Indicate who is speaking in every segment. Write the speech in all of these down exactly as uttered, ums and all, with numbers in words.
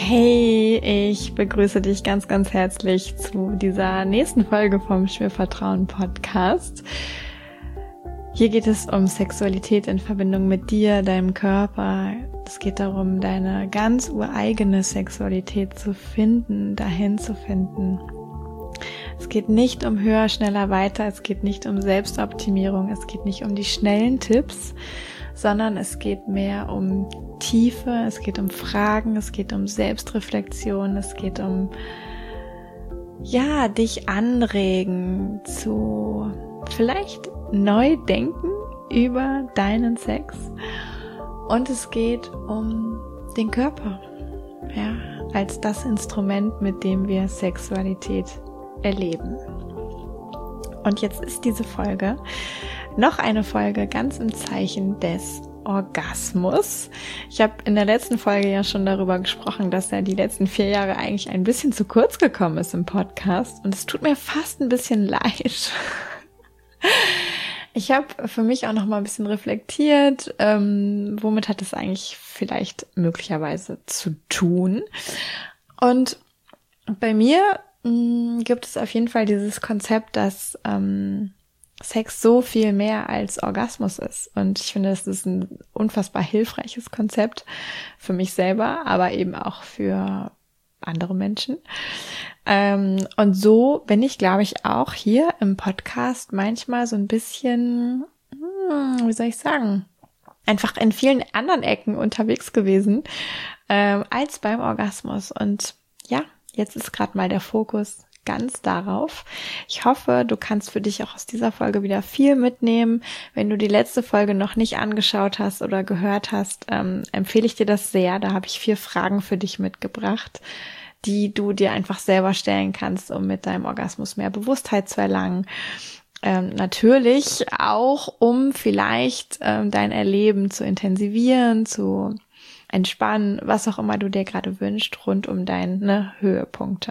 Speaker 1: Hey, ich begrüße dich ganz, ganz herzlich zu dieser nächsten Folge vom Schwirrvertrauen Podcast. Hier geht es um Sexualität in Verbindung mit dir, deinem Körper. Es geht darum, deine ganz ureigene Sexualität zu finden, dahin zu finden. Es geht nicht um höher, schneller, weiter. Es geht nicht um Selbstoptimierung. Es geht nicht um die schnellen Tipps, sondern es geht mehr um Tiefe. Es geht um Fragen. Es geht um Selbstreflexion. Es geht um, ja, dich anregen zu vielleicht neu denken über deinen Sex. Und es geht um den Körper, ja, als das Instrument, mit dem wir Sexualität erleben. Und jetzt ist diese Folge noch eine Folge ganz im Zeichen des Orgasmus. Ich habe in der letzten Folge ja schon darüber gesprochen, dass ja die letzten vier Jahre eigentlich ein bisschen zu kurz gekommen ist im Podcast. Und es tut mir fast ein bisschen leid. Ich habe für mich auch noch mal ein bisschen reflektiert, ähm, womit hat es eigentlich vielleicht möglicherweise zu tun. Und bei mir mh, gibt es auf jeden Fall dieses Konzept, dass ähm, Sex so viel mehr als Orgasmus ist. Und ich finde, das ist ein unfassbar hilfreiches Konzept für mich selber, aber eben auch für andere Menschen. Ähm, und so bin ich, glaube ich, auch hier im Podcast manchmal so ein bisschen, hm, wie soll ich sagen, einfach in vielen anderen Ecken unterwegs gewesen, ähm, als beim Orgasmus. Und ja, jetzt ist gerade mal der Fokus ganz darauf. Ich hoffe, du kannst für dich auch aus dieser Folge wieder viel mitnehmen. Wenn du die letzte Folge noch nicht angeschaut hast oder gehört hast, ähm, empfehle ich dir das sehr. Da habe ich vier Fragen für dich mitgebracht, die du dir einfach selber stellen kannst, um mit deinem Orgasmus mehr Bewusstheit zu erlangen. Ähm, natürlich auch, um vielleicht ähm, dein Erleben zu intensivieren, zu entspannen, was auch immer du dir gerade wünschst, rund um deine Höhepunkte.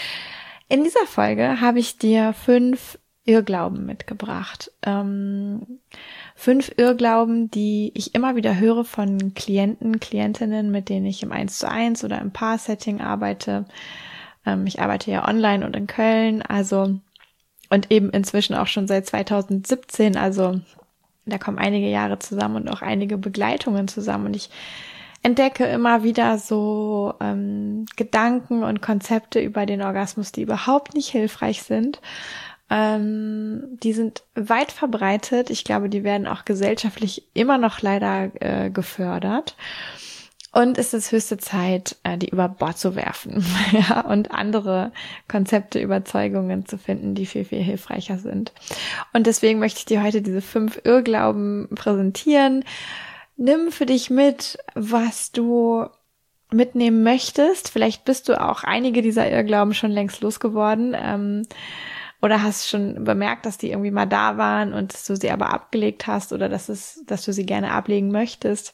Speaker 1: In dieser Folge habe ich dir fünf Irrglauben mitgebracht. Ähm, fünf Irrglauben, die ich immer wieder höre von Klienten, Klientinnen, mit denen ich im eins zu eins oder im Paar-Setting arbeite. Ähm, ich arbeite ja online und in Köln, also und eben inzwischen auch schon seit zweitausendsiebzehn, also da kommen einige Jahre zusammen und auch einige Begleitungen zusammen. Und ich entdecke immer wieder so ähm, Gedanken und Konzepte über den Orgasmus, die überhaupt nicht hilfreich sind. Ähm, die sind weit verbreitet. Ich glaube, die werden auch gesellschaftlich immer noch leider äh, gefördert. Und es ist höchste Zeit, äh, die über Bord zu werfen, ja, und andere Konzepte, Überzeugungen zu finden, die viel, viel hilfreicher sind. Und deswegen möchte ich dir heute diese fünf Irrglauben präsentieren. Nimm für dich mit, was du mitnehmen möchtest. Vielleicht bist du auch einige dieser Irrglauben schon längst losgeworden ähm, oder hast schon bemerkt, dass die irgendwie mal da waren und dass du sie aber abgelegt hast oder dass es, dass du sie gerne ablegen möchtest.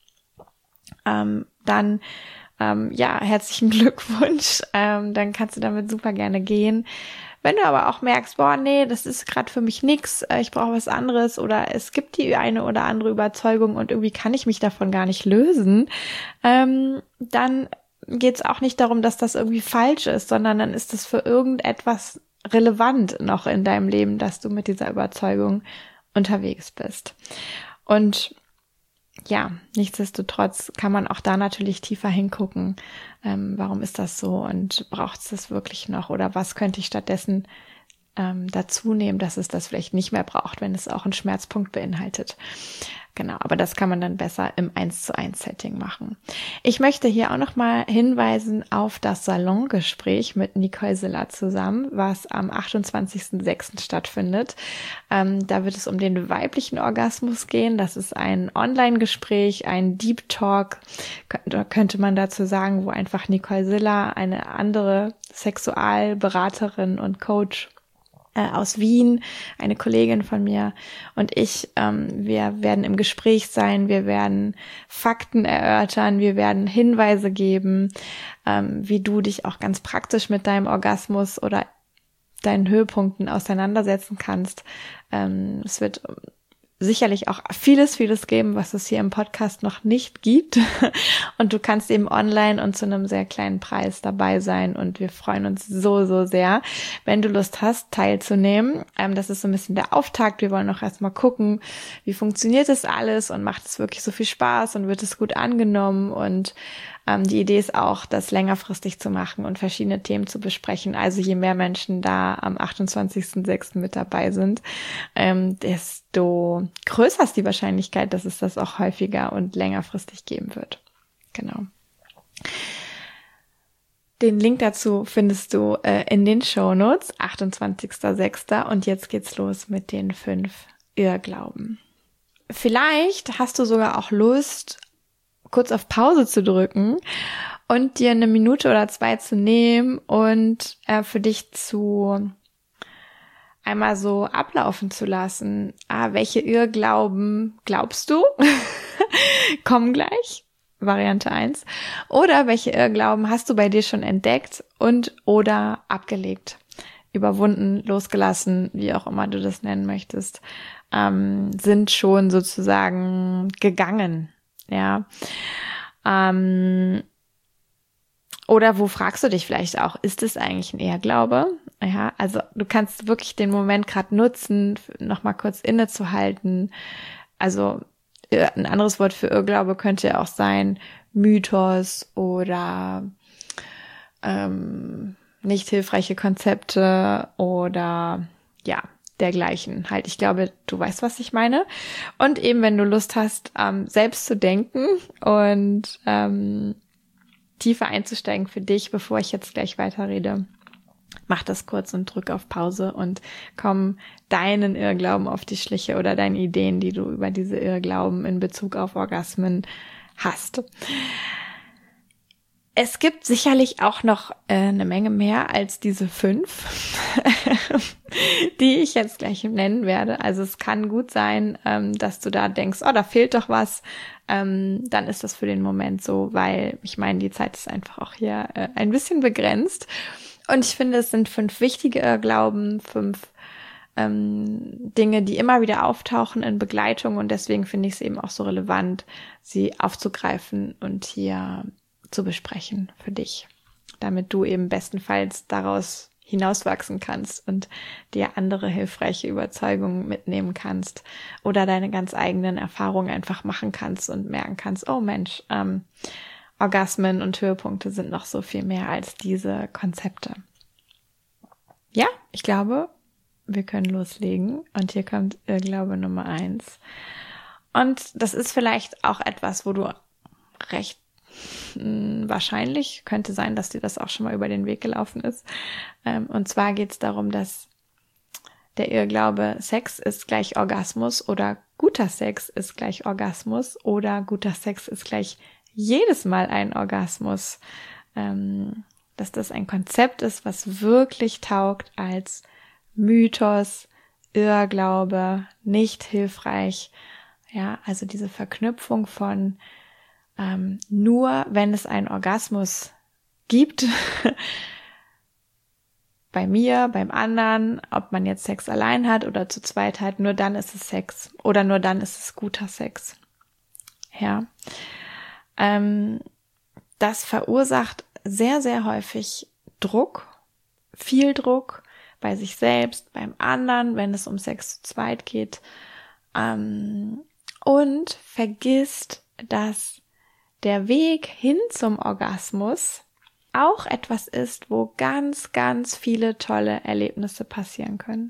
Speaker 1: Ähm, dann ähm, ja, herzlichen Glückwunsch. Ähm, dann kannst du damit super gerne gehen. Wenn du aber auch merkst, boah, nee, das ist gerade für mich nix, ich brauche was anderes oder es gibt die eine oder andere Überzeugung und irgendwie kann ich mich davon gar nicht lösen, ähm, dann geht es auch nicht darum, dass das irgendwie falsch ist, sondern dann ist es für irgendetwas relevant noch in deinem Leben, dass du mit dieser Überzeugung unterwegs bist. Und ja, nichtsdestotrotz kann man auch da natürlich tiefer hingucken, ähm, warum ist das so und braucht es das wirklich noch oder was könnte ich stattdessen ähm, dazu nehmen, dass es das vielleicht nicht mehr braucht, wenn es auch einen Schmerzpunkt beinhaltet. Genau, aber das kann man dann besser im eins zu eins Setting machen. Ich möchte hier auch nochmal hinweisen auf das Salongespräch mit Nicole Siller zusammen, was am achtundzwanzigsten sechsten stattfindet. Ähm, da wird es um den weiblichen Orgasmus gehen. Das ist ein Online-Gespräch, ein Deep Talk, könnte man dazu sagen, wo einfach Nicole Siller, eine andere Sexualberaterin und Coach aus Wien, eine Kollegin von mir und ich, ähm, wir werden im Gespräch sein, wir werden Fakten erörtern, wir werden Hinweise geben, ähm, wie du dich auch ganz praktisch mit deinem Orgasmus oder deinen Höhepunkten auseinandersetzen kannst. Ähm, es wird sicherlich auch vieles, vieles geben, was es hier im Podcast noch nicht gibt. Und du kannst eben online und zu einem sehr kleinen Preis dabei sein. Und wir freuen uns so, so sehr, wenn du Lust hast, teilzunehmen. Ähm, das ist so ein bisschen der Auftakt. Wir wollen auch erstmal gucken, wie funktioniert das alles und macht es wirklich so viel Spaß und wird es gut angenommen. Und ähm, die Idee ist auch, das längerfristig zu machen und verschiedene Themen zu besprechen. Also je mehr Menschen da am achtundzwanzigsten sechsten mit dabei sind, ähm, desto größer ist die Wahrscheinlichkeit, dass es das auch häufiger und längerfristig geben wird. Genau. Den Link dazu findest du äh, in den Shownotes, achtundzwanzigsten sechsten Und jetzt geht's los mit den fünf Irrglauben. Vielleicht hast du sogar auch Lust, kurz auf Pause zu drücken und dir eine Minute oder zwei zu nehmen und äh, für dich zu einmal so ablaufen zu lassen. Ah, welche Irrglauben glaubst du? Kommen gleich. Variante eins. Oder welche Irrglauben hast du bei dir schon entdeckt und oder abgelegt, überwunden, losgelassen, wie auch immer du das nennen möchtest, ähm, sind schon sozusagen gegangen. Ja. Ähm, oder wo fragst du dich vielleicht auch, ist es eigentlich ein Irrglaube? Ja, also du kannst wirklich den Moment gerade nutzen, nochmal kurz innezuhalten. Also ein anderes Wort für Irrglaube könnte ja auch sein Mythos oder ähm, nicht hilfreiche Konzepte oder ja, dergleichen halt. Ich glaube, du weißt, was ich meine. Und eben, wenn du Lust hast, ähm, selbst zu denken und ähm, tiefer einzusteigen für dich, bevor ich jetzt gleich weiterrede, mach das kurz und drück auf Pause und komm deinen Irrglauben auf die Schliche oder deine Ideen, die du über diese Irrglauben in Bezug auf Orgasmen hast. Es gibt sicherlich auch noch äh, eine Menge mehr als diese fünf, die ich jetzt gleich nennen werde. Also es kann gut sein, ähm, dass du da denkst, oh, da fehlt doch was. Ähm, dann ist das für den Moment so, weil ich meine, die Zeit ist einfach auch hier äh, ein bisschen begrenzt. Und ich finde, es sind fünf wichtige Irrglauben, fünf ähm, Dinge, die immer wieder auftauchen in Begleitung. Und deswegen finde ich es eben auch so relevant, sie aufzugreifen und hier zu besprechen für dich, damit du eben bestenfalls daraus hinauswachsen kannst und dir andere hilfreiche Überzeugungen mitnehmen kannst oder deine ganz eigenen Erfahrungen einfach machen kannst und merken kannst, oh Mensch, ähm, Orgasmen und Höhepunkte sind noch so viel mehr als diese Konzepte. Ja, ich glaube, wir können loslegen und hier kommt Irrglaube Nummer eins. Und das ist vielleicht auch etwas, wo du recht wahrscheinlich, könnte sein, dass dir das auch schon mal über den Weg gelaufen ist. Und zwar geht es darum, dass der Irrglaube, Sex ist gleich Orgasmus oder guter Sex ist gleich Orgasmus oder guter Sex ist gleich jedes Mal ein Orgasmus, dass das ein Konzept ist, was wirklich taugt als Mythos, Irrglaube, nicht hilfreich. Ja, also diese Verknüpfung von Ähm, nur wenn es einen Orgasmus gibt, bei mir, beim anderen, ob man jetzt Sex allein hat oder zu zweit hat, nur dann ist es Sex oder nur dann ist es guter Sex. Ja, ähm, das verursacht sehr, sehr häufig Druck, viel Druck bei sich selbst, beim anderen, wenn es um Sex zu zweit geht, ähm, und vergisst, dass der Weg hin zum Orgasmus auch etwas ist, wo ganz, ganz viele tolle Erlebnisse passieren können.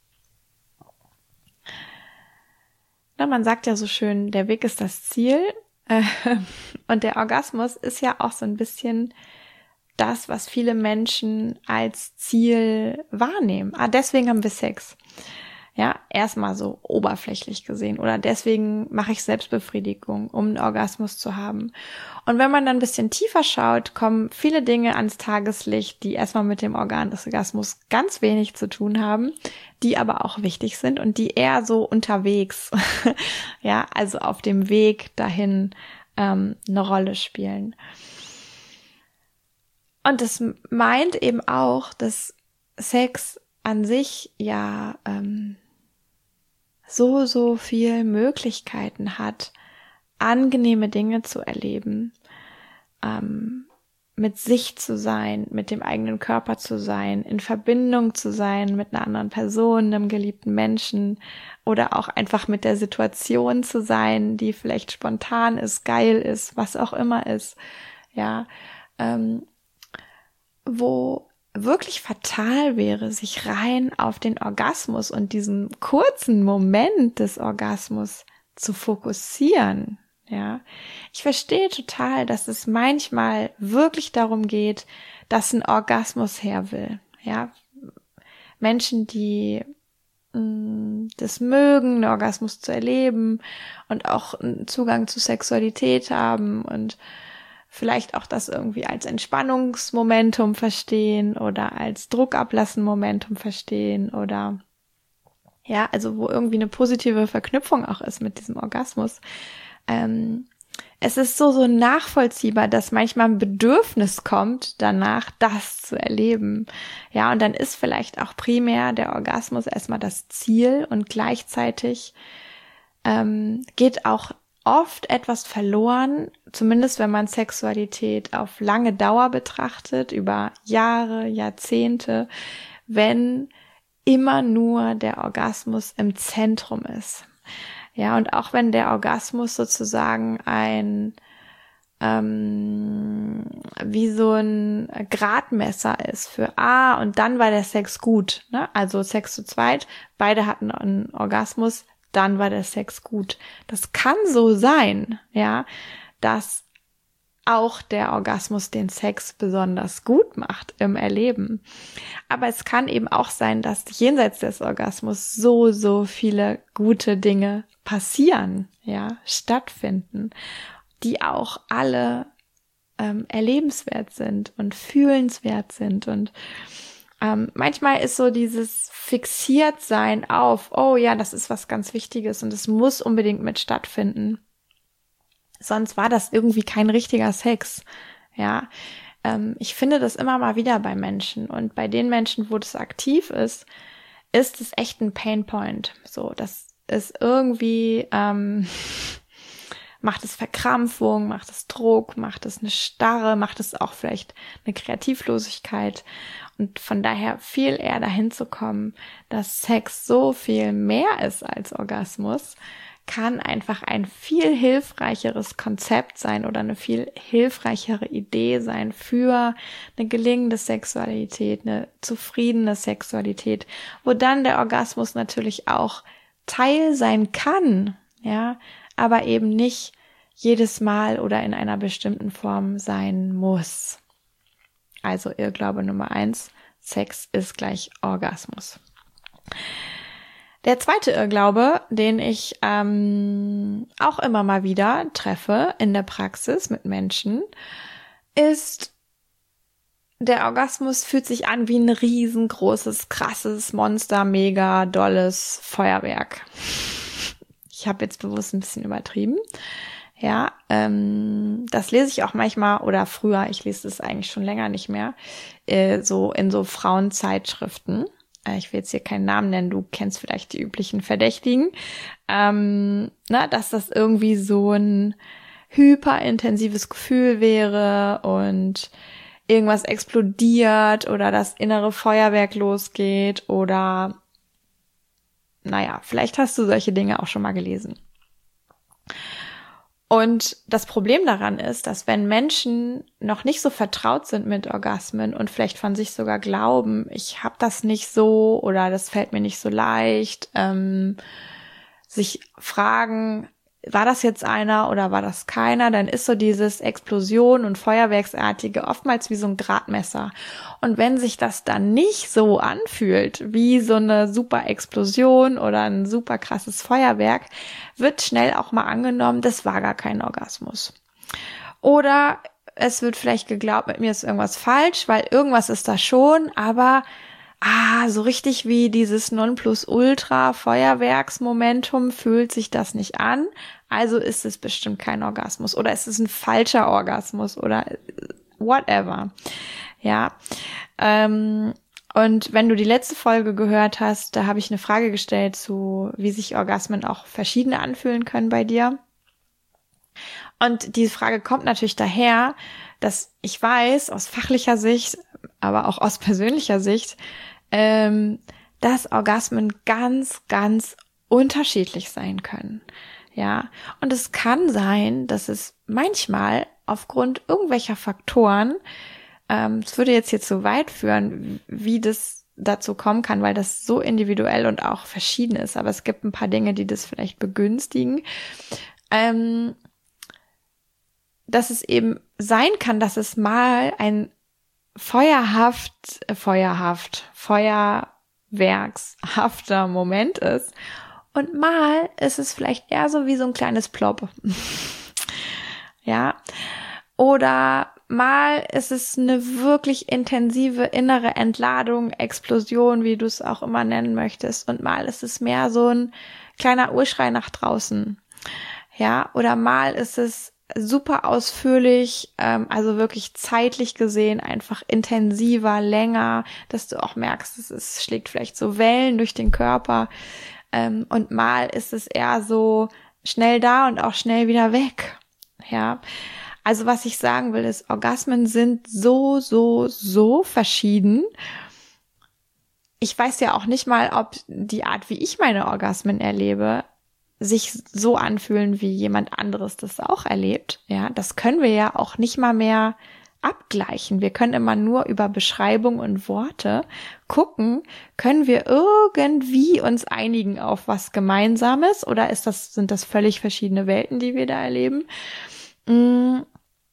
Speaker 1: Na, man sagt ja so schön, der Weg ist das Ziel. Und der Orgasmus ist ja auch so ein bisschen das, was viele Menschen als Ziel wahrnehmen. Ah, deswegen haben wir Sex. Ja, erstmal so oberflächlich gesehen. Oder deswegen mache ich Selbstbefriedigung, um einen Orgasmus zu haben. Und wenn man dann ein bisschen tiefer schaut, kommen viele Dinge ans Tageslicht, die erstmal mit dem Organ des Orgasmus ganz wenig zu tun haben, die aber auch wichtig sind und die eher so unterwegs, ja, also auf dem Weg dahin ähm, eine Rolle spielen. Und das meint eben auch, dass Sex an sich ja ähm, so, so viel Möglichkeiten hat, angenehme Dinge zu erleben, ähm, mit sich zu sein, mit dem eigenen Körper zu sein, in Verbindung zu sein mit einer anderen Person, einem geliebten Menschen oder auch einfach mit der Situation zu sein, die vielleicht spontan ist, geil ist, was auch immer ist, ja, ähm, wo wirklich fatal wäre, sich rein auf den Orgasmus und diesen kurzen Moment des Orgasmus zu fokussieren. Ja, ich verstehe total, dass es manchmal wirklich darum geht, dass ein Orgasmus her will. Ja, Menschen, die mh, das mögen, einen Orgasmus zu erleben und auch einen Zugang zu Sexualität haben und vielleicht auch das irgendwie als Entspannungsmomentum verstehen oder als Druckablassen-Momentum verstehen oder ja, also wo irgendwie eine positive Verknüpfung auch ist mit diesem Orgasmus. Ähm, es ist so, so nachvollziehbar, dass manchmal ein Bedürfnis kommt, danach das zu erleben. Ja, und dann ist vielleicht auch primär der Orgasmus erstmal das Ziel und gleichzeitig ähm, geht auch oft etwas verloren, zumindest wenn man Sexualität auf lange Dauer betrachtet, über Jahre, Jahrzehnte, wenn immer nur der Orgasmus im Zentrum ist. Ja, und auch wenn der Orgasmus sozusagen ein, ähm, wie so ein Gradmesser ist für, ah, und dann war der Sex gut, ne? Also Sex zu zweit, beide hatten einen Orgasmus, dann war der Sex gut. Das kann so sein, ja, dass auch der Orgasmus den Sex besonders gut macht im Erleben. Aber es kann eben auch sein, dass jenseits des Orgasmus so, so viele gute Dinge passieren, ja, stattfinden, die auch alle ähm, erlebenswert sind und fühlenswert sind. Und ähm, manchmal ist so dieses Fixiertsein auf, oh ja, das ist was ganz Wichtiges und es muss unbedingt mit stattfinden. Sonst war das irgendwie kein richtiger Sex, ja. Ähm, ich finde das immer mal wieder bei Menschen und bei den Menschen, wo das aktiv ist, ist es echt ein Painpoint. So, das ist irgendwie, ähm, macht es Verkrampfung, macht es Druck, macht es eine Starre, macht es auch vielleicht eine Kreativlosigkeit und von daher viel eher dahin zu kommen, dass Sex so viel mehr ist als Orgasmus, kann einfach ein viel hilfreicheres Konzept sein oder eine viel hilfreichere Idee sein für eine gelingende Sexualität, eine zufriedene Sexualität, wo dann der Orgasmus natürlich auch Teil sein kann, ja, aber eben nicht jedes Mal oder in einer bestimmten Form sein muss. Also Irrglaube Nummer eins, Sex ist gleich Orgasmus. Der zweite Irrglaube, den ich ähm, auch immer mal wieder treffe in der Praxis mit Menschen, ist, der Orgasmus fühlt sich an wie ein riesengroßes, krasses, monster, mega dolles Feuerwerk. Ich habe jetzt bewusst ein bisschen übertrieben. Ja, ähm, das lese ich auch manchmal oder früher, ich lese das eigentlich schon länger nicht mehr, äh, so in so Frauenzeitschriften. Ich will jetzt hier keinen Namen nennen, du kennst vielleicht die üblichen Verdächtigen, ähm, na, dass das irgendwie so ein hyperintensives Gefühl wäre und irgendwas explodiert oder das innere Feuerwerk losgeht oder, naja, vielleicht hast du solche Dinge auch schon mal gelesen. Und das Problem daran ist, dass wenn Menschen noch nicht so vertraut sind mit Orgasmen und vielleicht von sich sogar glauben, ich habe das nicht so oder das fällt mir nicht so leicht, ähm, sich fragen, war das jetzt einer oder war das keiner, dann ist so dieses Explosion und Feuerwerksartige oftmals wie so ein Gradmesser. Und wenn sich das dann nicht so anfühlt, wie so eine super Explosion oder ein super krasses Feuerwerk, wird schnell auch mal angenommen, das war gar kein Orgasmus. Oder es wird vielleicht geglaubt, mit mir ist irgendwas falsch, weil irgendwas ist da schon, aber ah, so richtig wie dieses Nonplusultra-Feuerwerksmomentum fühlt sich das nicht an, also ist es bestimmt kein Orgasmus oder es ist ein falscher Orgasmus oder whatever. Ja, ähm, Und wenn du die letzte Folge gehört hast, da habe ich eine Frage gestellt zu, wie sich Orgasmen auch verschiedene anfühlen können bei dir. Und diese Frage kommt natürlich daher, dass ich weiß, aus fachlicher Sicht, aber auch aus persönlicher Sicht, ähm, dass Orgasmen ganz, ganz unterschiedlich sein können. Ja, und es kann sein, dass es manchmal aufgrund irgendwelcher Faktoren, ähm, es würde jetzt hier zu weit führen, wie das dazu kommen kann, weil das so individuell und auch verschieden ist, aber es gibt ein paar Dinge, die das vielleicht begünstigen, ähm, dass es eben sein kann, dass es mal ein feuerhaft, äh, feuerhaft, feuerwerkshafter Moment ist und mal ist es vielleicht eher so wie so ein kleines Plop. Ja, oder mal ist es eine wirklich intensive innere Entladung, Explosion, wie du es auch immer nennen möchtest, und mal ist es mehr so ein kleiner Urschrei nach draußen. Ja, oder mal ist es super ausführlich, ähm, also wirklich zeitlich gesehen einfach intensiver, länger, dass du auch merkst, es ist, schlägt vielleicht so Wellen durch den Körper, ähm, und mal ist es eher so schnell da und auch schnell wieder weg. Ja, also was ich sagen will ist, Orgasmen sind so, so, so verschieden. Ich weiß ja auch nicht mal, ob die Art, wie ich meine Orgasmen erlebe, sich so anfühlen, wie jemand anderes das auch erlebt. Ja, das können wir ja auch nicht mal mehr abgleichen. Wir können immer nur über Beschreibung und Worte gucken, können wir irgendwie uns einigen auf was Gemeinsames oder ist das, sind das völlig verschiedene Welten, die wir da erleben? Und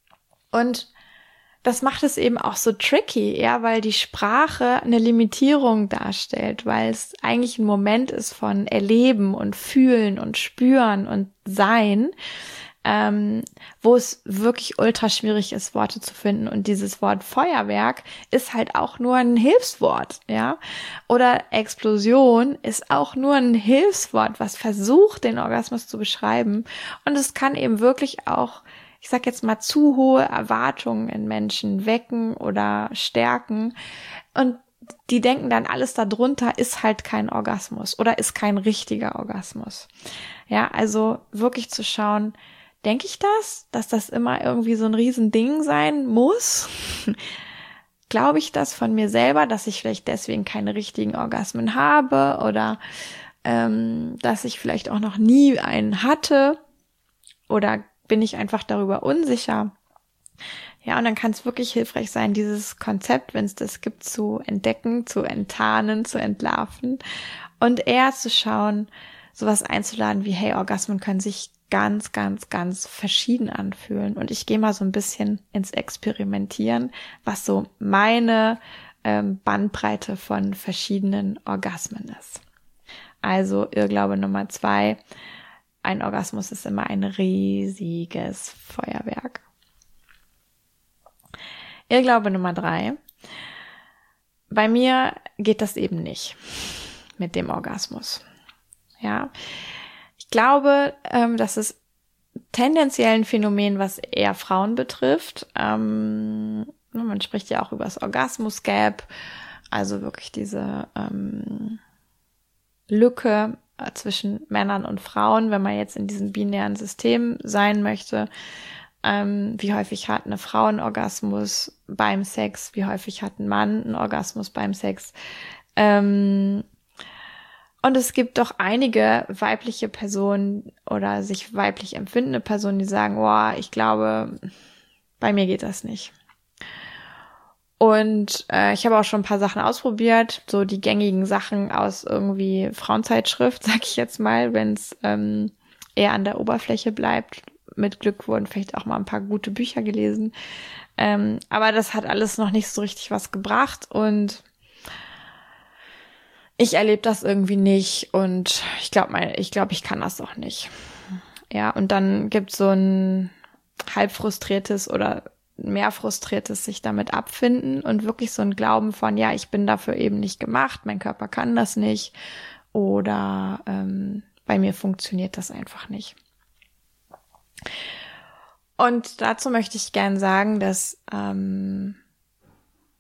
Speaker 1: das macht es eben auch so tricky, ja, weil die Sprache eine Limitierung darstellt, weil es eigentlich ein Moment ist von Erleben und Fühlen und Spüren und Sein, ähm, wo es wirklich ultra schwierig ist, Worte zu finden. Und dieses Wort Feuerwerk ist halt auch nur ein Hilfswort, ja. Oder Explosion ist auch nur ein Hilfswort, was versucht, den Orgasmus zu beschreiben. Und es kann eben wirklich auch, ich sag jetzt mal, zu hohe Erwartungen in Menschen wecken oder stärken. Und die denken dann, alles darunter ist halt kein Orgasmus oder ist kein richtiger Orgasmus. Ja, also wirklich zu schauen, denke ich das, dass das immer irgendwie so ein Riesending sein muss? Glaube ich das von mir selber, dass ich vielleicht deswegen keine richtigen Orgasmen habe oder ähm, dass ich vielleicht auch noch nie einen hatte oder bin ich einfach darüber unsicher. Ja, und dann kann es wirklich hilfreich sein, dieses Konzept, wenn es das gibt, zu entdecken, zu enttarnen, zu entlarven und eher zu schauen, sowas einzuladen wie, hey, Orgasmen können sich ganz, ganz, ganz verschieden anfühlen. Und ich gehe mal so ein bisschen ins Experimentieren, was so meine ähm, Bandbreite von verschiedenen Orgasmen ist. Also Irrglaube Nummer zwei, ein Orgasmus ist immer ein riesiges Feuerwerk. Irrglaube Nummer drei. Bei mir geht das eben nicht mit dem Orgasmus. Ja, ich glaube, ähm, das ist tendenziell ein Phänomen, was eher Frauen betrifft. Ähm, man spricht ja auch über das Orgasmus-Gap, also wirklich diese ähm, Lücke zwischen Männern und Frauen, wenn man jetzt in diesem binären System sein möchte. Ähm, wie häufig hat eine Frau einen Orgasmus beim Sex? Wie häufig hat ein Mann einen Orgasmus beim Sex? Ähm, und es gibt doch einige weibliche Personen oder sich weiblich empfindende Personen, die sagen, boah, ich glaube, bei mir geht das nicht. Und äh, ich habe auch schon ein paar Sachen ausprobiert, so die gängigen Sachen aus irgendwie Frauenzeitschrift, sag ich jetzt mal, wenn es ähm, eher an der Oberfläche bleibt. Mit Glück wurden vielleicht auch mal ein paar gute Bücher gelesen. Ähm, aber das hat alles noch nicht so richtig was gebracht und ich erlebe das irgendwie nicht und ich glaube, ich glaube, ich kann das auch nicht. Ja, und dann gibt es so ein halb frustriertes oder mehr frustriertes sich damit abfinden und wirklich so ein Glauben von, ja, ich bin dafür eben nicht gemacht, mein Körper kann das nicht oder ähm, bei mir funktioniert das einfach nicht. Und dazu möchte ich gern sagen, dass ähm,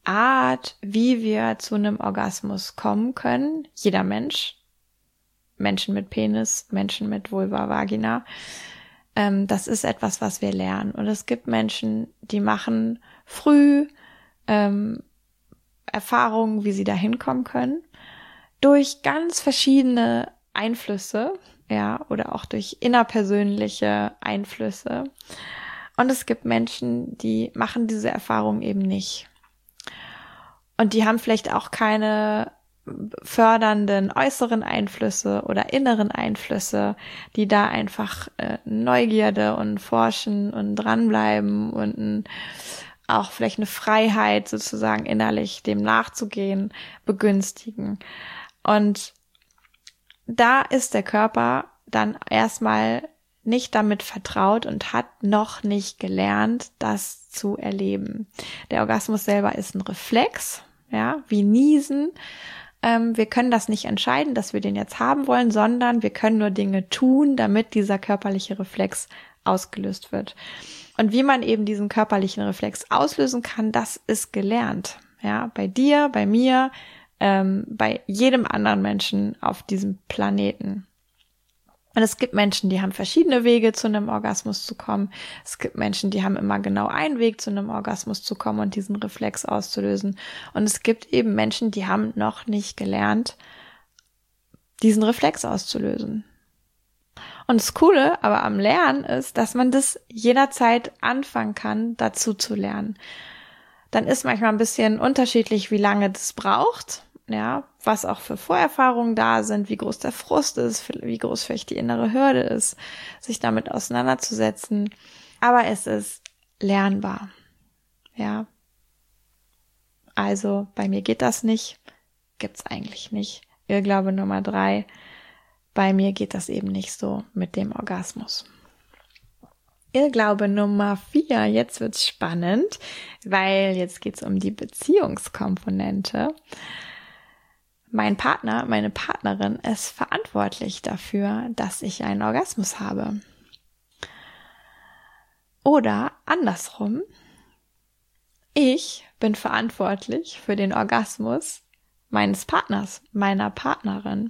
Speaker 1: Art, wie wir zu einem Orgasmus kommen können, jeder Mensch, Menschen mit Penis, Menschen mit Vulva, Vagina, ähm, das ist etwas, was wir lernen. Und es gibt Menschen, die machen früh ähm, Erfahrungen, wie sie da hinkommen können, durch ganz verschiedene Einflüsse, ja, oder auch durch innerpersönliche Einflüsse. Und es gibt Menschen, die machen diese Erfahrung eben nicht. Und die haben vielleicht auch keine fördernden äußeren Einflüsse oder inneren Einflüsse, die da einfach äh, Neugierde und Forschen und dranbleiben und ein, auch vielleicht eine Freiheit sozusagen innerlich dem nachzugehen, begünstigen. Und da ist der Körper dann erstmal nicht damit vertraut und hat noch nicht gelernt, das zu erleben. Der Orgasmus selber ist ein Reflex, ja, wie Niesen. Ähm, wir können das nicht entscheiden, dass wir den jetzt haben wollen, sondern wir können nur Dinge tun, damit dieser körperliche Reflex ausgelöst wird. Und wie man eben diesen körperlichen Reflex auslösen kann, das ist gelernt. Ja, bei dir, bei mir, ähm, bei jedem anderen Menschen auf diesem Planeten. Und es gibt Menschen, die haben verschiedene Wege, zu einem Orgasmus zu kommen. Es gibt Menschen, die haben immer genau einen Weg, zu einem Orgasmus zu kommen und diesen Reflex auszulösen. Und es gibt eben Menschen, die haben noch nicht gelernt, diesen Reflex auszulösen. Und das Coole aber am Lernen ist, dass man das jederzeit anfangen kann, dazu zu lernen. Dann ist manchmal ein bisschen unterschiedlich, wie lange das braucht. Ja, was auch für Vorerfahrungen da sind, wie groß der Frust ist, wie groß vielleicht die innere Hürde ist, sich damit auseinanderzusetzen. Aber es ist lernbar. Ja. Also, bei mir geht das nicht. Gibt's eigentlich nicht. Irrglaube Nummer drei. Bei mir geht das eben nicht so mit dem Orgasmus. Irrglaube Nummer vier. Jetzt wird's spannend, weil jetzt geht's um die Beziehungskomponente. Mein Partner, meine Partnerin ist verantwortlich dafür, dass ich einen Orgasmus habe. Oder andersrum, ich bin verantwortlich für den Orgasmus meines Partners, meiner Partnerin.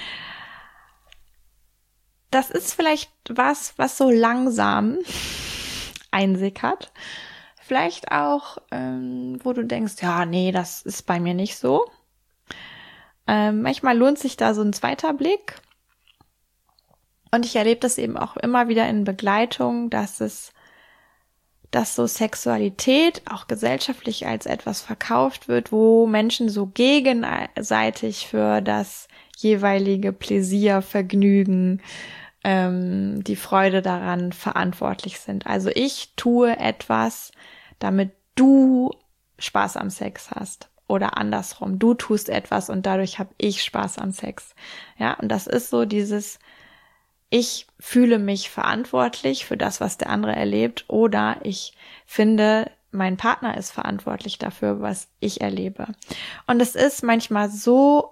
Speaker 1: Das ist vielleicht was, was so langsam einsickert. Vielleicht auch, ähm, wo du denkst, ja, nee, das ist bei mir nicht so. Ähm, manchmal lohnt sich da so ein zweiter Blick. Und ich erlebe das eben auch immer wieder in Begleitung, dass es, dass so Sexualität auch gesellschaftlich als etwas verkauft wird, wo Menschen so gegenseitig für das jeweilige Pläsier, Vergnügen, ähm, die Freude daran verantwortlich sind. Also ich tue etwas, damit du Spaß am Sex hast. Oder andersrum, du tust etwas und dadurch habe ich Spaß am Sex. Ja, und das ist so dieses, ich fühle mich verantwortlich für das, was der andere erlebt, oder ich finde, mein Partner ist verantwortlich dafür, was ich erlebe. Und es ist manchmal so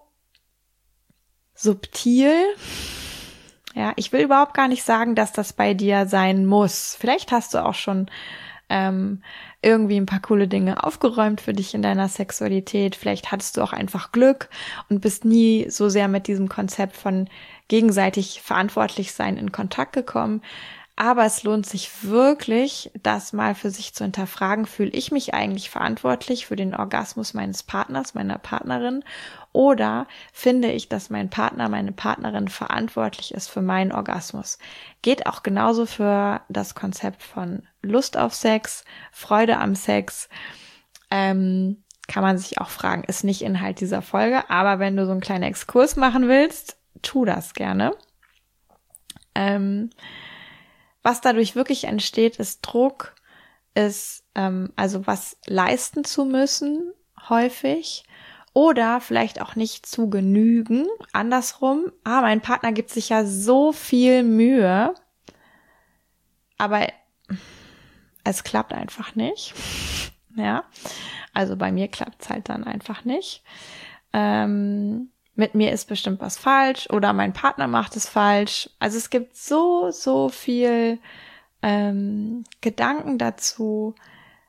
Speaker 1: subtil. Ja, ich will überhaupt gar nicht sagen, dass das bei dir sein muss. Vielleicht hast du auch schon ähm, irgendwie ein paar coole Dinge aufgeräumt für dich in deiner Sexualität. Vielleicht hattest du auch einfach Glück und bist nie so sehr mit diesem Konzept von gegenseitig verantwortlich sein in Kontakt gekommen. Aber es lohnt sich wirklich, das mal für sich zu hinterfragen. Fühle ich mich eigentlich verantwortlich für den Orgasmus meines Partners, meiner Partnerin? Oder finde ich, dass mein Partner, meine Partnerin verantwortlich ist für meinen Orgasmus? Geht auch genauso für das Konzept von Lust auf Sex, Freude am Sex. Ähm, kann man sich auch fragen, ist nicht Inhalt dieser Folge. Aber wenn du so einen kleinen Exkurs machen willst, tu das gerne. Ähm, Was dadurch wirklich entsteht, ist Druck, ist ähm, also was leisten zu müssen, häufig, oder vielleicht auch nicht zu genügen. Andersrum, ah, mein Partner gibt sich ja so viel Mühe, aber es klappt einfach nicht. Ja, also bei mir klappt es halt dann einfach nicht. Ähm, Mit mir ist bestimmt was falsch oder mein Partner macht es falsch. Also es gibt so, so viel ähm, Gedanken dazu,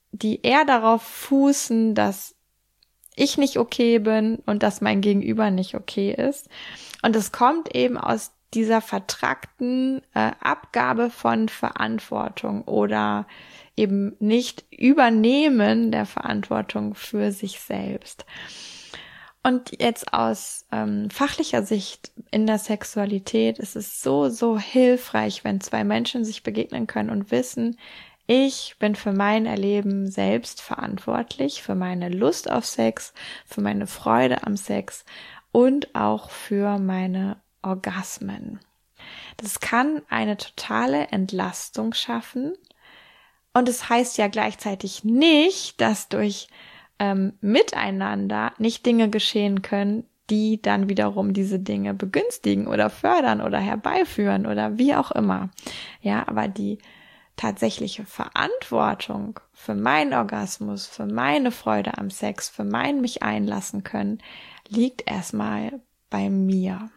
Speaker 1: die eher darauf fußen, dass ich nicht okay bin und dass mein Gegenüber nicht okay ist. Und es kommt eben aus dieser vertrackten äh, Abgabe von Verantwortung oder eben nicht Übernehmen der Verantwortung für sich selbst. Und jetzt aus ähm, fachlicher Sicht in der Sexualität ist es so, so hilfreich, wenn zwei Menschen sich begegnen können und wissen, ich bin für mein Erleben selbst verantwortlich, für meine Lust auf Sex, für meine Freude am Sex und auch für meine Orgasmen. Das kann eine totale Entlastung schaffen. Und es heißt ja gleichzeitig nicht, dass durch ähm, Miteinander nicht Dinge geschehen können, die dann wiederum diese Dinge begünstigen oder fördern oder herbeiführen oder wie auch immer. Ja, aber die tatsächliche Verantwortung für meinen Orgasmus, für meine Freude am Sex, für mein mich einlassen können, liegt erstmal bei mir.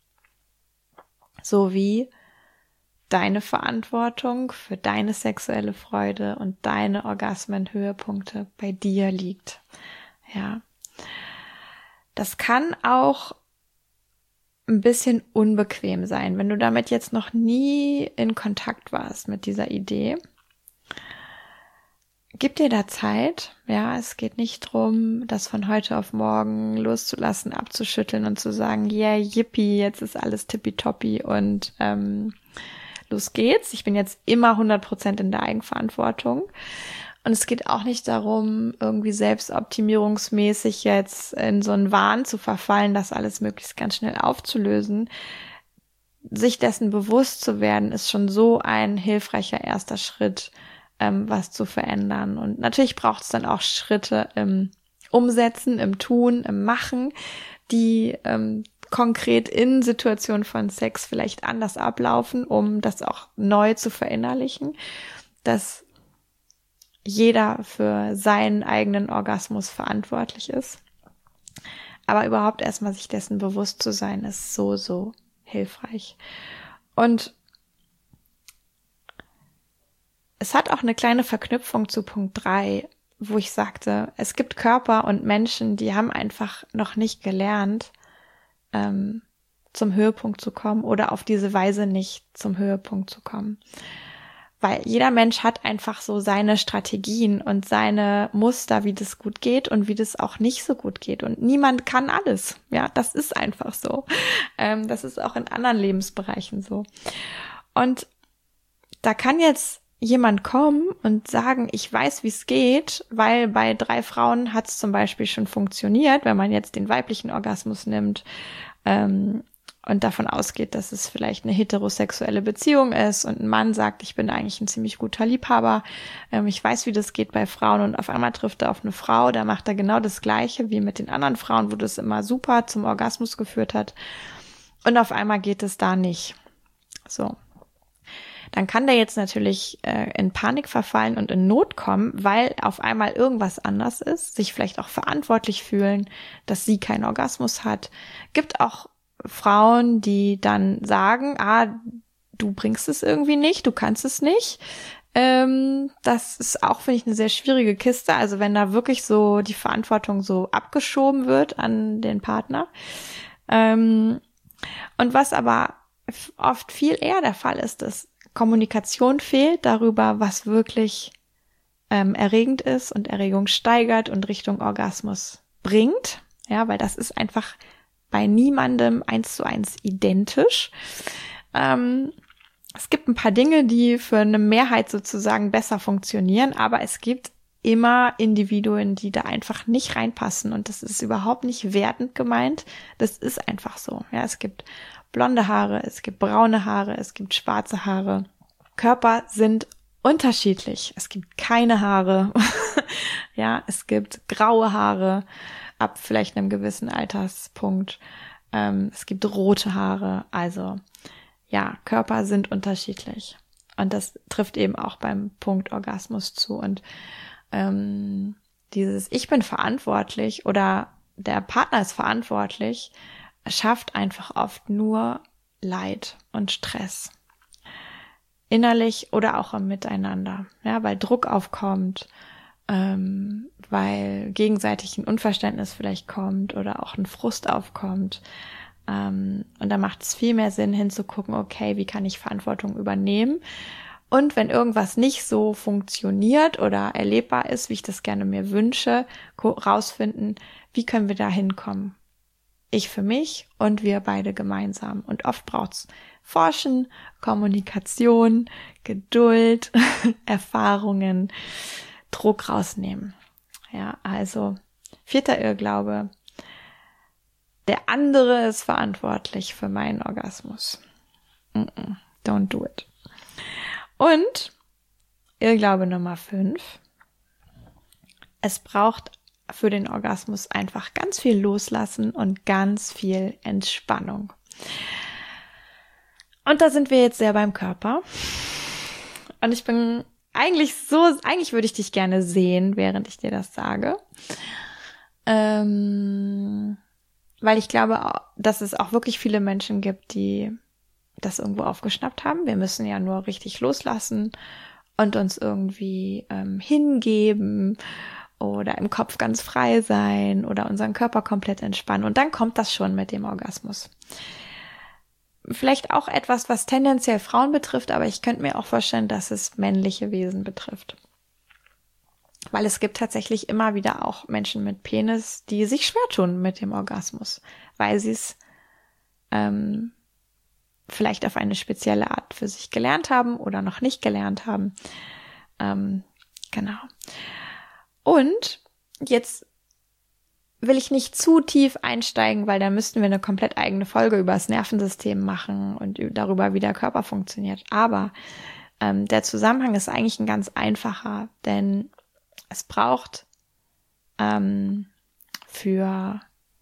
Speaker 1: So wie deine Verantwortung für deine sexuelle Freude und deine Orgasmenhöhepunkte bei dir liegt. Ja. Das kann auch ein bisschen unbequem sein, wenn du damit jetzt noch nie in Kontakt warst mit dieser Idee. Gib dir da Zeit. Ja, es geht nicht drum, das von heute auf morgen loszulassen, abzuschütteln und zu sagen, yeah, yippie, jetzt ist alles tippitoppi und ähm, los geht's. Ich bin jetzt immer hundert Prozent in der Eigenverantwortung. Und es geht auch nicht darum, irgendwie selbstoptimierungsmäßig jetzt in so einen Wahn zu verfallen, das alles möglichst ganz schnell aufzulösen. Sich dessen bewusst zu werden, ist schon so ein hilfreicher erster Schritt, ähm, was zu verändern. Und natürlich braucht es dann auch Schritte im Umsetzen, im Tun, im Machen, die ähm, konkret in Situationen von Sex vielleicht anders ablaufen, um das auch neu zu verinnerlichen, dass jeder für seinen eigenen Orgasmus verantwortlich ist. Aber überhaupt erstmal sich dessen bewusst zu sein, ist so, so hilfreich. Und es hat auch eine kleine Verknüpfung zu Punkt drei, wo ich sagte, es gibt Körper und Menschen, die haben einfach noch nicht gelernt, ähm, zum Höhepunkt zu kommen oder auf diese Weise nicht zum Höhepunkt zu kommen. Weil jeder Mensch hat einfach so seine Strategien und seine Muster, wie das gut geht und wie das auch nicht so gut geht. Und niemand kann alles. Ja, das ist einfach so. Ähm, das ist auch in anderen Lebensbereichen so. Und da kann jetzt jemand kommen und sagen, ich weiß, wie es geht, weil bei drei Frauen hat es zum Beispiel schon funktioniert, wenn man jetzt den weiblichen Orgasmus nimmt, ähm, und davon ausgeht, dass es vielleicht eine heterosexuelle Beziehung ist und ein Mann sagt, ich bin eigentlich ein ziemlich guter Liebhaber, ähm, ich weiß, wie das geht bei Frauen und auf einmal trifft er auf eine Frau, da macht er genau das Gleiche wie mit den anderen Frauen, wo das immer super zum Orgasmus geführt hat und auf einmal geht es da nicht. So. Dann kann der jetzt natürlich äh, in Panik verfallen und in Not kommen, weil auf einmal irgendwas anders ist, sich vielleicht auch verantwortlich fühlen, dass sie keinen Orgasmus hat. Gibt auch Frauen, die dann sagen, ah, du bringst es irgendwie nicht, du kannst es nicht. Ähm, das ist auch, finde ich, eine sehr schwierige Kiste. Also wenn da wirklich so die Verantwortung so abgeschoben wird an den Partner. Ähm, und was aber oft viel eher der Fall ist, dass Kommunikation fehlt darüber, was wirklich ähm, erregend ist und Erregung steigert und Richtung Orgasmus bringt. Ja, weil das ist einfach bei niemandem eins zu eins identisch. Ähm, es gibt ein paar Dinge, die für eine Mehrheit sozusagen besser funktionieren, aber es gibt immer Individuen, die da einfach nicht reinpassen und das ist überhaupt nicht wertend gemeint. Das ist einfach so. Ja, es gibt blonde Haare, es gibt braune Haare, es gibt schwarze Haare. Körper sind unterschiedlich. Es gibt keine Haare. Ja, es gibt graue Haare ab vielleicht einem gewissen Alterspunkt. Ähm, es gibt rote Haare. Also ja, Körper sind unterschiedlich. Und das trifft eben auch beim Punkt Orgasmus zu. Und ähm, dieses Ich bin verantwortlich oder der Partner ist verantwortlich, schafft einfach oft nur Leid und Stress. Innerlich oder auch im Miteinander. Ja, weil Druck aufkommt, ähm, weil gegenseitig ein Unverständnis vielleicht kommt oder auch ein Frust aufkommt. Ähm, und da macht es viel mehr Sinn hinzugucken, okay, wie kann ich Verantwortung übernehmen? Und wenn irgendwas nicht so funktioniert oder erlebbar ist, wie ich das gerne mir wünsche, rausfinden, wie können wir da hinkommen? Ich für mich und wir beide gemeinsam. Und oft braucht's Forschen, Kommunikation, Geduld, Erfahrungen, Druck rausnehmen. Ja, also vierter Irrglaube. Der andere ist verantwortlich für meinen Orgasmus. Mm-mm, don't do it. Und Irrglaube Nummer fünf. Es braucht für den Orgasmus einfach ganz viel Loslassen und ganz viel Entspannung. Und da sind wir jetzt sehr beim Körper. Und ich bin eigentlich so, eigentlich würde ich dich gerne sehen, während ich dir das sage. Ähm, weil ich glaube, dass es auch wirklich viele Menschen gibt, die das irgendwo aufgeschnappt haben. Wir müssen ja nur richtig loslassen und uns irgendwie ähm, hingeben oder im Kopf ganz frei sein oder unseren Körper komplett entspannen. Und dann kommt das schon mit dem Orgasmus. Vielleicht auch etwas, was tendenziell Frauen betrifft, aber ich könnte mir auch vorstellen, dass es männliche Wesen betrifft. Weil es gibt tatsächlich immer wieder auch Menschen mit Penis, die sich schwer tun mit dem Orgasmus, weil sie es ähm, vielleicht auf eine spezielle Art für sich gelernt haben oder noch nicht gelernt haben. Ähm, genau. Und jetzt will ich nicht zu tief einsteigen, weil dann müssten wir eine komplett eigene Folge über das Nervensystem machen und darüber, wie der Körper funktioniert. Aber ähm, der Zusammenhang ist eigentlich ein ganz einfacher, denn es braucht ähm, für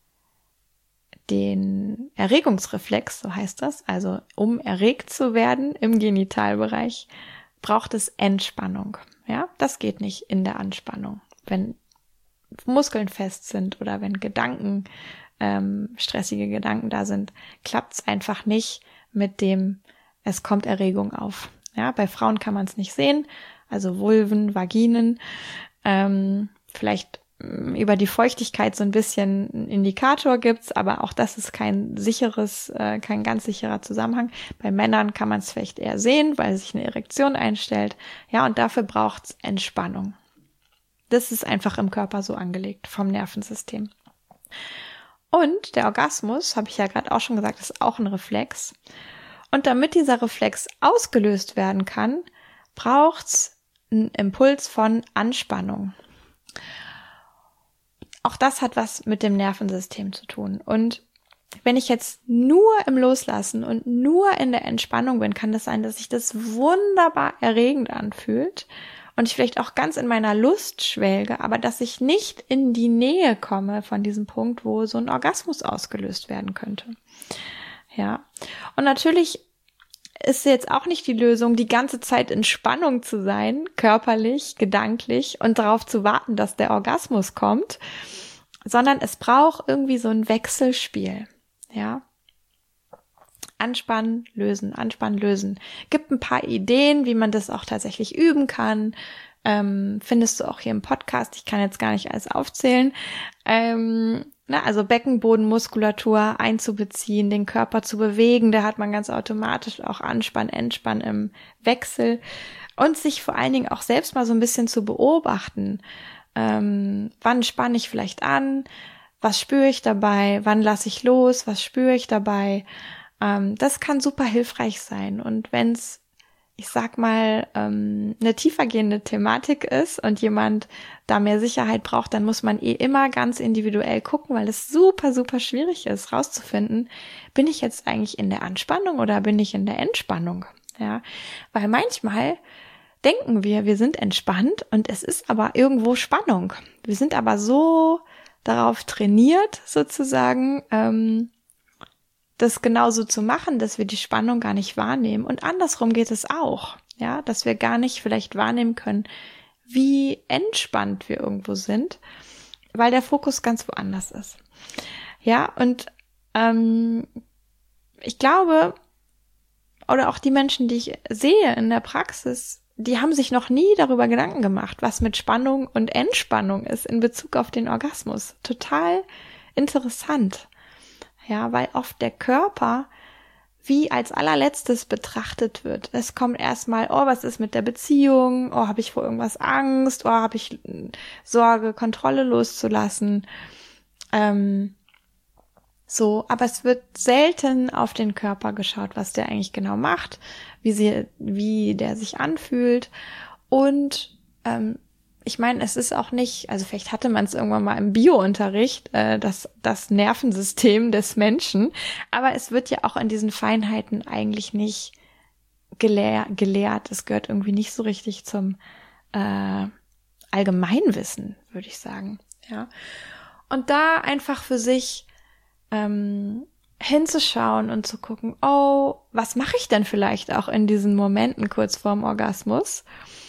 Speaker 1: den Erregungsreflex, so heißt das, also um erregt zu werden im Genitalbereich, braucht es Entspannung. Ja, das geht nicht in der Anspannung. Wenn Muskeln fest sind oder wenn Gedanken, ähm, stressige Gedanken da sind, klappt es einfach nicht mit dem, es kommt Erregung auf. Ja, bei Frauen kann man es nicht sehen, also Vulven, Vaginen, ähm, vielleicht über die Feuchtigkeit so ein bisschen einen Indikator gibt's, aber auch das ist kein sicheres, äh, kein ganz sicherer Zusammenhang. Bei Männern kann man es vielleicht eher sehen, weil sich eine Erektion einstellt. Ja, und dafür braucht's Entspannung. Das ist einfach im Körper so angelegt, vom Nervensystem. Und der Orgasmus, habe ich ja gerade auch schon gesagt, ist auch ein Reflex. Und damit dieser Reflex ausgelöst werden kann, braucht's einen Impuls von Anspannung. Auch das hat was mit dem Nervensystem zu tun. Und wenn ich jetzt nur im Loslassen und nur in der Entspannung bin, kann das sein, dass sich das wunderbar erregend anfühlt und ich vielleicht auch ganz in meiner Lust schwelge, aber dass ich nicht in die Nähe komme von diesem Punkt, wo so ein Orgasmus ausgelöst werden könnte. Ja. Und natürlich ist jetzt auch nicht die Lösung, die ganze Zeit in Spannung zu sein, körperlich, gedanklich und darauf zu warten, dass der Orgasmus kommt, sondern es braucht irgendwie so ein Wechselspiel, ja. Anspannen, lösen, anspannen, lösen. Gibt ein paar Ideen, wie man das auch tatsächlich üben kann. Ähm, findest du auch hier im Podcast. Ich kann jetzt gar nicht alles aufzählen. Ähm, na, also Beckenbodenmuskulatur einzubeziehen, den Körper zu bewegen. Da hat man ganz automatisch auch Anspann, Entspann im Wechsel. Und sich vor allen Dingen auch selbst mal so ein bisschen zu beobachten. Ähm, wann spanne ich vielleicht an? Was spüre ich dabei? Wann lasse ich los? Was spüre ich dabei? Ähm, das kann super hilfreich sein. Und wenn es, ich sag mal, ähm, eine tiefergehende Thematik ist und jemand da mehr Sicherheit braucht, dann muss man eh immer ganz individuell gucken, weil es super, super schwierig ist, rauszufinden, bin ich jetzt eigentlich in der Anspannung oder bin ich in der Entspannung? Ja, weil manchmal denken wir, wir sind entspannt und es ist aber irgendwo Spannung. Wir sind aber so darauf trainiert, sozusagen, ähm, das genauso zu machen, dass wir die Spannung gar nicht wahrnehmen. Und andersrum geht es auch, ja, dass wir gar nicht vielleicht wahrnehmen können, wie entspannt wir irgendwo sind, weil der Fokus ganz woanders ist. Ja, und ähm, ich glaube, oder auch die Menschen, die ich sehe in der Praxis, die haben sich noch nie darüber Gedanken gemacht, was mit Spannung und Entspannung ist in Bezug auf den Orgasmus. Total interessant. Ja, weil oft der Körper wie als allerletztes betrachtet wird. Es kommt erstmal, oh, was ist mit der Beziehung? Oh, habe ich vor irgendwas Angst? Oh, habe ich Sorge, Kontrolle loszulassen? Ähm, so, aber es wird selten auf den Körper geschaut, was der eigentlich genau macht, wie sie, wie der sich anfühlt. Und ähm, ich meine, es ist auch nicht, also vielleicht hatte man es irgendwann mal im Bio-Unterricht, äh, das, das Nervensystem des Menschen, aber es wird ja auch in diesen Feinheiten eigentlich nicht gelehr, gelehrt. Es gehört irgendwie nicht so richtig zum äh, Allgemeinwissen, würde ich sagen. Ja. Und da einfach für sich ähm, hinzuschauen und zu gucken, oh, was mache ich denn vielleicht auch in diesen Momenten kurz vorm Orgasmus?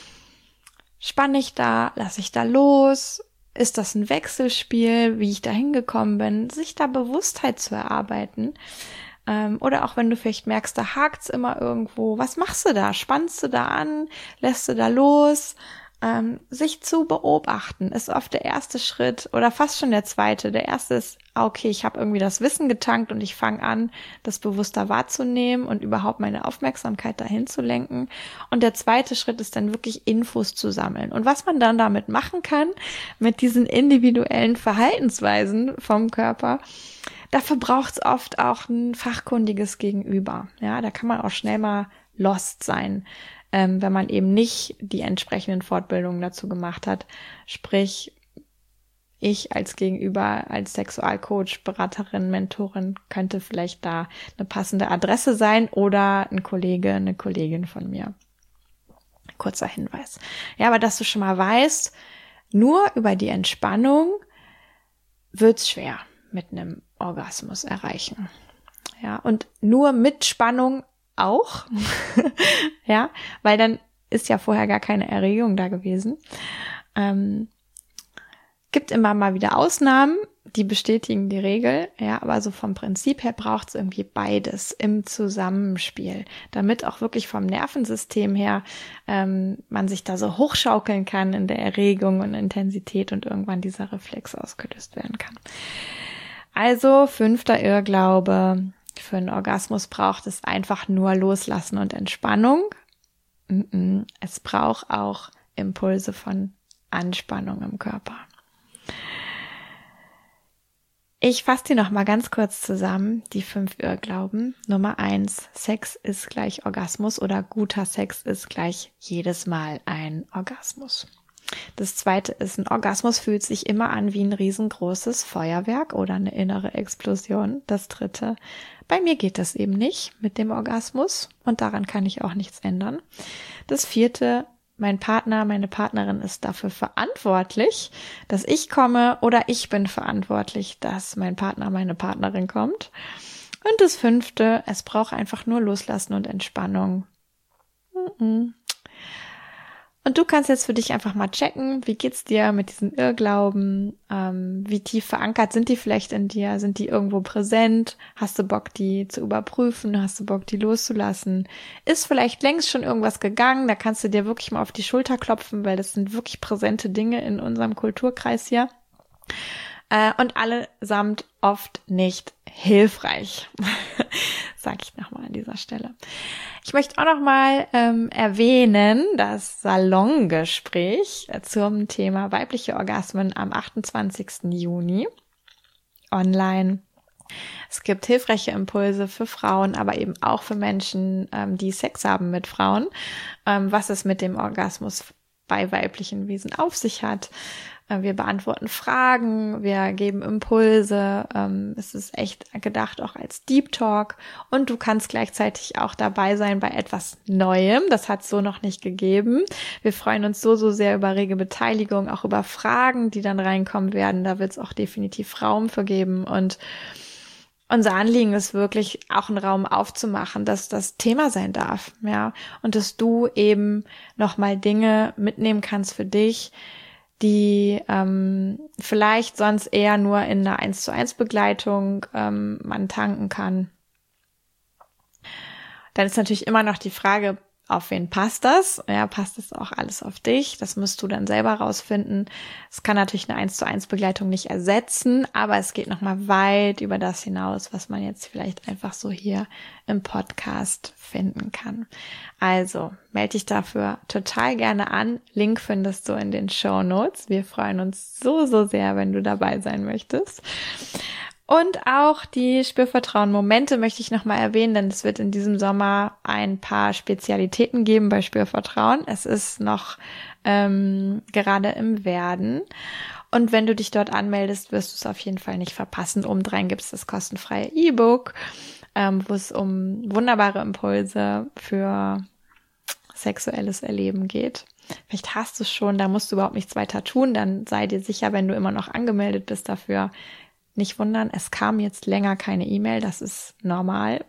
Speaker 1: Spanne ich da, lasse ich da los? Ist das ein Wechselspiel, wie ich da hingekommen bin? Sich da Bewusstheit zu erarbeiten. Ähm, oder auch wenn du vielleicht merkst, da hakt's immer irgendwo. Was machst du da? Spannst du da an? Lässt du da los? Ähm, sich zu beobachten ist oft der erste Schritt oder fast schon der zweite. Der erste ist, okay, ich habe irgendwie das Wissen getankt und ich fange an, das bewusster wahrzunehmen und überhaupt meine Aufmerksamkeit dahin zu lenken. Und der zweite Schritt ist dann wirklich Infos zu sammeln. Und was man dann damit machen kann, mit diesen individuellen Verhaltensweisen vom Körper, dafür braucht es oft auch ein fachkundiges Gegenüber. Ja, da kann man auch schnell mal lost sein, ähm, wenn man eben nicht die entsprechenden Fortbildungen dazu gemacht hat. Sprich, ich als Gegenüber, als Sexualcoach, Beraterin, Mentorin könnte vielleicht da eine passende Adresse sein oder ein Kollege, eine Kollegin von mir. Kurzer Hinweis. Ja, aber dass du schon mal weißt, nur über die Entspannung wird's schwer mit einem Orgasmus erreichen. Ja, und nur mit Spannung auch, ja, weil dann ist ja vorher gar keine Erregung da gewesen. Ähm, gibt immer mal wieder Ausnahmen, die bestätigen die Regel, ja, aber so vom Prinzip her braucht es irgendwie beides im Zusammenspiel, damit auch wirklich vom Nervensystem her ähm, man sich da so hochschaukeln kann in der Erregung und Intensität und irgendwann dieser Reflex ausgelöst werden kann. Also fünfter Irrglaube: Für einen Orgasmus braucht es einfach nur Loslassen und Entspannung. Es braucht auch Impulse von Anspannung im Körper. Ich fasse die noch mal ganz kurz zusammen, die fünf Irrglauben. Nummer eins: Sex ist gleich Orgasmus oder guter Sex ist gleich jedes Mal ein Orgasmus. Das zweite ist, ein Orgasmus fühlt sich immer an wie ein riesengroßes Feuerwerk oder eine innere Explosion. Das dritte: Bei mir geht das eben nicht mit dem Orgasmus und daran kann ich auch nichts ändern. Das vierte: Mein Partner, meine Partnerin ist dafür verantwortlich, dass ich komme, oder ich bin verantwortlich, dass mein Partner, meine Partnerin kommt. Und das fünfte: Es braucht einfach nur Loslassen und Entspannung. Mm-mm. Und du kannst jetzt für dich einfach mal checken, wie geht's dir mit diesen Irrglauben, ähm, wie tief verankert sind die vielleicht in dir, sind die irgendwo präsent, hast du Bock, die zu überprüfen, hast du Bock, die loszulassen, ist vielleicht längst schon irgendwas gegangen, da kannst du dir wirklich mal auf die Schulter klopfen, weil das sind wirklich präsente Dinge in unserem Kulturkreis hier. Äh, und allesamt oft nicht hilfreich, sage ich nochmal an dieser Stelle. Ich möchte auch nochmal ähm, erwähnen, das Salongespräch zum Thema weibliche Orgasmen am achtundzwanzigsten Juni online. Es gibt hilfreiche Impulse für Frauen, aber eben auch für Menschen, ähm, die Sex haben mit Frauen, ähm, was es mit dem Orgasmus bei weiblichen Wesen auf sich hat. Wir beantworten Fragen, wir geben Impulse, ähm, es ist echt gedacht auch als Deep Talk und du kannst gleichzeitig auch dabei sein bei etwas Neuem, das hat es so noch nicht gegeben. Wir freuen uns so, so sehr über rege Beteiligung, auch über Fragen, die dann reinkommen werden, da wird es auch definitiv Raum für geben und unser Anliegen ist wirklich auch einen Raum aufzumachen, dass das Thema sein darf, ja, und dass du eben nochmal Dinge mitnehmen kannst für dich, die ähm, vielleicht sonst eher nur in einer eins zu eins Begleitung ähm, man tanken kann. Dann ist natürlich immer noch die Frage, auf wen passt das? Ja, passt das auch alles auf dich? Das musst du dann selber rausfinden. Es kann natürlich eine eins zu eins Begleitung nicht ersetzen, aber es geht nochmal weit über das hinaus, was man jetzt vielleicht einfach so hier im Podcast finden kann. Also, melde dich dafür total gerne an. Link findest du in den Shownotes. Wir freuen uns so, so sehr, wenn du dabei sein möchtest. Und auch die Spürvertrauen-Momente möchte ich nochmal erwähnen, denn es wird in diesem Sommer ein paar Spezialitäten geben bei Spürvertrauen. Es ist noch ähm, gerade im Werden. Und wenn du dich dort anmeldest, wirst du es auf jeden Fall nicht verpassen. Obendrein gibt es das kostenfreie E-Book, ähm, wo es um wunderbare Impulse für sexuelles Erleben geht. Vielleicht hast du es schon, da musst du überhaupt nichts weiter tun. Dann sei dir sicher, wenn du immer noch angemeldet bist dafür, nicht wundern, es kam jetzt länger keine E-Mail, das ist normal.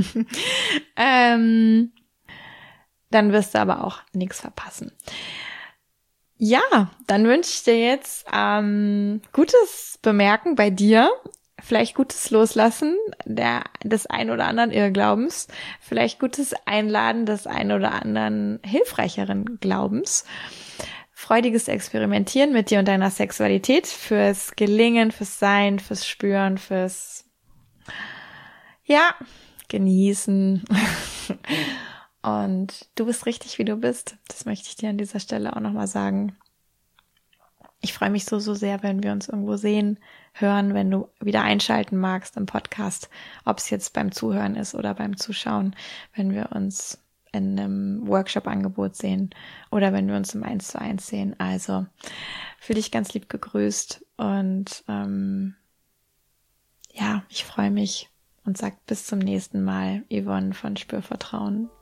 Speaker 1: ähm, dann wirst du aber auch nichts verpassen. Ja, dann wünsche ich dir jetzt ähm, gutes Bemerken bei dir, vielleicht gutes Loslassen der, des ein oder anderen Irrglaubens, vielleicht gutes Einladen des ein oder anderen hilfreicheren Glaubens. Freudiges Experimentieren mit dir und deiner Sexualität fürs Gelingen, fürs Sein, fürs Spüren, fürs, ja, Genießen. Und du bist richtig, wie du bist. Das möchte ich dir an dieser Stelle auch nochmal sagen. Ich freue mich so, so sehr, wenn wir uns irgendwo sehen, hören, wenn du wieder einschalten magst im Podcast, ob es jetzt beim Zuhören ist oder beim Zuschauen, wenn wir uns in einem Workshop-Angebot sehen oder wenn wir uns im eins zu eins sehen. Also fühle dich ganz lieb gegrüßt und ähm, ja, ich freue mich und sag bis zum nächsten Mal. Yvonne von Spürvertrauen.